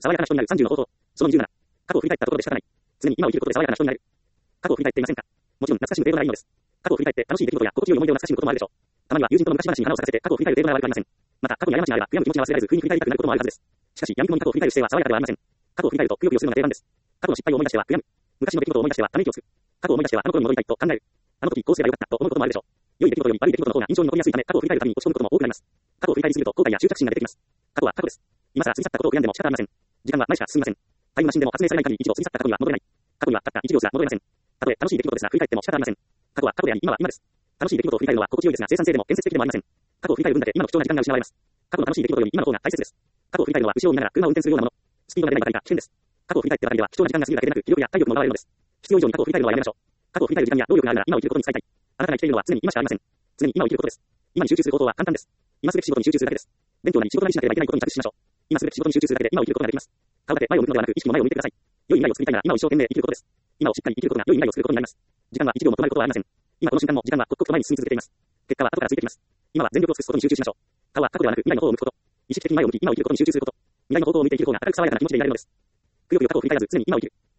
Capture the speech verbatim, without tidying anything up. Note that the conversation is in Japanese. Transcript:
爽やかな人になるさんじゅうの方法。そのにじゅうなな。過去を振り返ったところで仕方ない。常に今を生きることで爽やかな人になる。過去を振り返っていませんか？もちろん懐かしむ程度ならいいのです。過去を振り返って楽しい出来事や心地よい思い出を懐かしむこともあるでしょう。たまには友人との昔話に花を咲かせて過去を振り返る程度なら悪くありません。また過去に過ちがあれば悔やむ気持ちが忘れられず不意に振り返りたくなることもあるはずです。しかし闇雲に過去を振り返る姿勢は爽やかではありません。過去を振り返るとくよくよするのが定番です。過去の失敗を思い出しては悔やむ。昔の出来事を思い出してはため息をつく。過去を思い出してはあの頃に戻りたいと考える。あの時こうすればよかったと思うこともあるでしょう。良い出来事より悪い出来事の方が印象に残りやすいため過去を振り返るために落ち込むことも多くなります。過去を振り返りすぎると後悔や執着心が出てきます。過去は過去です。今さら過ぎ去ったことを悔やんでも仕方ありません。時間は前しか進みません。タイムマシンでも発明されない限り一度過ぎ去った過去には戻れない。過去にはたった一秒すら戻れません。たとえ楽しい出来事ですら振り返っても仕方ありません。過去は過去であり今は今です。楽しい出来事を振り返るのは心地よいですが生産性でも建設的でもありません。過去を振り返る分だけ今の貴重な時間が失われます。過去の楽しい出来事より今の方が大切です。過去を振り返るのは後ろを見ながら車を運転するようなもの。スピードが出ないばかりが危険です。過去を振り返ってばかりでは貴重な時間が過ぎるだけでなく気力や体力も奪われるのです。必要以上に過去を振り返るのはやめましょう。過去を振り返る時間や労力があるなら今を生きることに使いたい。あなたが生きているのは常に今しかありません。常に今を生きることです。今に集中する方法は簡単です。今すべき仕事に集中するだけです。勉強なり仕事なりしなければいけないことに着手しましょう。今すべき仕事に集中するだけで今を生きることができます。顔だけ前を向くのではなく意識の前を向いてください。良い未来を作りたいなら今を一生懸命生きることです。今をしっかり生きることが良い未来を作ることになります。時間はいちびょうも止まることはありません。今この瞬間も時間は刻々と前に進み続けています。結果は後からついてきます。今は全力を尽くすことに集中しましょう。顔は過去ではなく未来の方を向くこと。意識的に前を向き今を生きることに集中すること。未来の方向を向いて生きる方が明るく爽やかな気持ちでいられるのです。くよくよ過去を振り返らず常に今を生きる。